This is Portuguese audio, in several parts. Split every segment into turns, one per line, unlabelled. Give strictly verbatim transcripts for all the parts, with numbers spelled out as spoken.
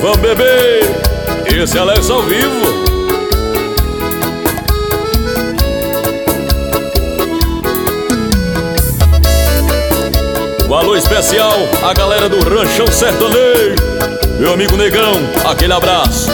vamos beber. Esse é Alex ao vivo. Um alô especial à galera do Ranchão Sertanejo. Meu amigo Negão, aquele abraço.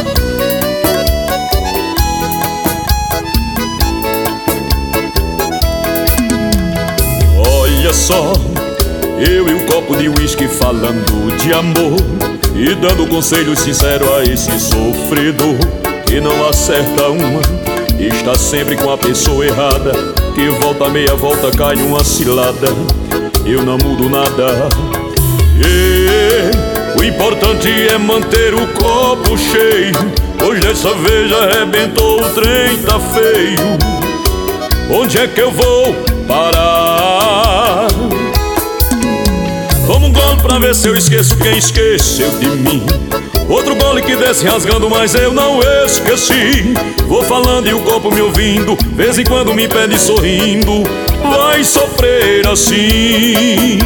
Olha só, eu e um copo de uísque falando de amor e dando conselho sincero a esse sofredor que não acerta uma, está sempre com a pessoa errada, que volta meia volta cai numa cilada. Eu não mudo nada. E o importante é manter o copo cheio, pois dessa vez arrebentou, o trem tá feio. Onde é que eu vou parar? Toma um gole pra ver se eu esqueço quem esqueceu de mim. Outro gole que desce rasgando, mas eu não esqueci. Vou falando e o copo me ouvindo, vez em quando me pede sorrindo. Vai sofrer assim.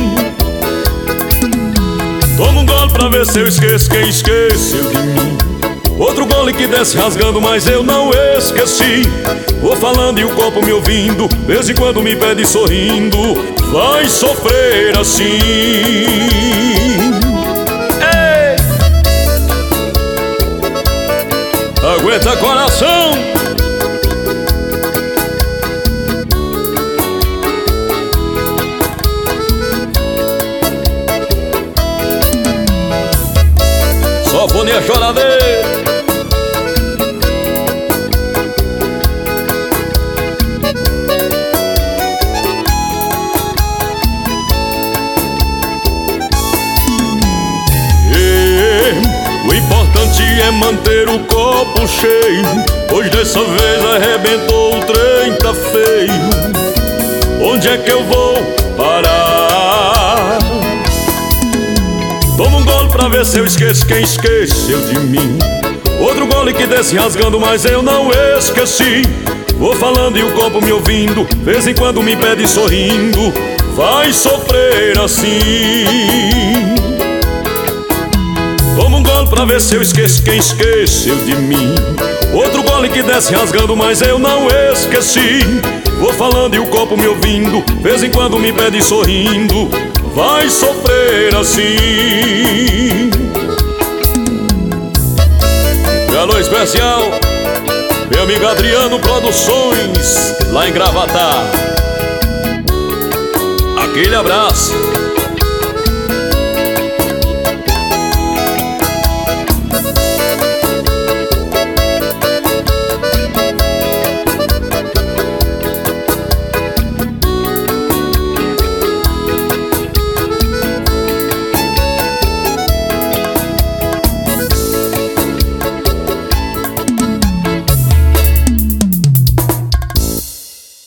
Toma um gole pra ver se eu esqueço quem esqueceu de mim. Outro gole que desce rasgando, mas eu não esqueci. Vou falando e o copo me ouvindo, vez em quando me pede sorrindo. Vai sofrer assim. Ei! Aguenta coração. Só vou nem a choradeira. O importante é manter o copo cheio, pois dessa vez arrebentou, o trem tá feio. Onde é que eu vou parar? Toma um gole pra ver se eu esqueço quem esqueceu de mim. Outro gole que desce rasgando, mas eu não esqueci. Vou falando e o copo me ouvindo, vez em quando me pede sorrindo. Vai sofrer assim. Toma um gole pra ver se eu esqueço quem esqueceu de mim. Outro gole que desce rasgando, mas eu não esqueci. Vou falando e o copo me ouvindo, vez em quando me pede sorrindo. Vai sofrer assim. Alô especial, meu amigo Adriano Produções, lá em Gravatá. Aquele abraço.